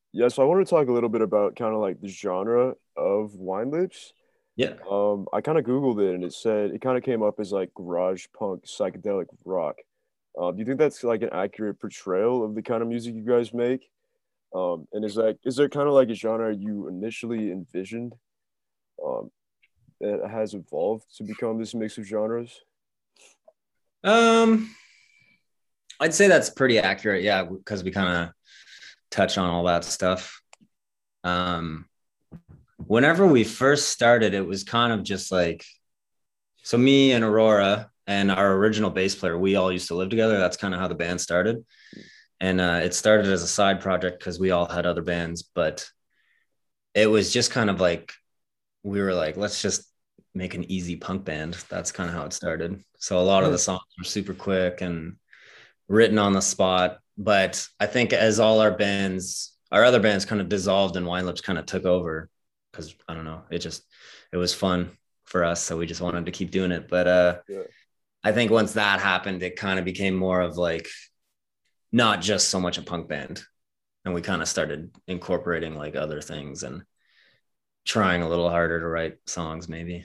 Yeah, so I want to talk a little bit about kind of like the genre of Wine Lips. Yeah. I kind of Googled it and it said it kind of came up as like garage punk psychedelic rock. Do you think that's like an accurate portrayal of the kind of music you guys make? And is there kind of like a genre you initially envisioned um, that has evolved to become this mix of genres? Um, I'd say that's pretty accurate. Yeah, because we kind of touch on all that stuff. Um, Whenever we first started, it was kind of just like, so me and Aurora and our original bass player, we all used to live together. That's kind of how the band started. And it started as a side project because we all had other bands, but it was just kind of like, we were like, let's just make an easy punk band. That's kind of how it started. So a lot of the songs were super quick and written on the spot. But I think as all our other bands kind of dissolved and Wine Lips kind of took over because I don't know, it was fun for us. So we just wanted to keep doing it. But Yeah. I think once that happened, it kind of became more of like not just so much a punk band. And we kind of started incorporating like other things and trying a little harder to write songs, maybe.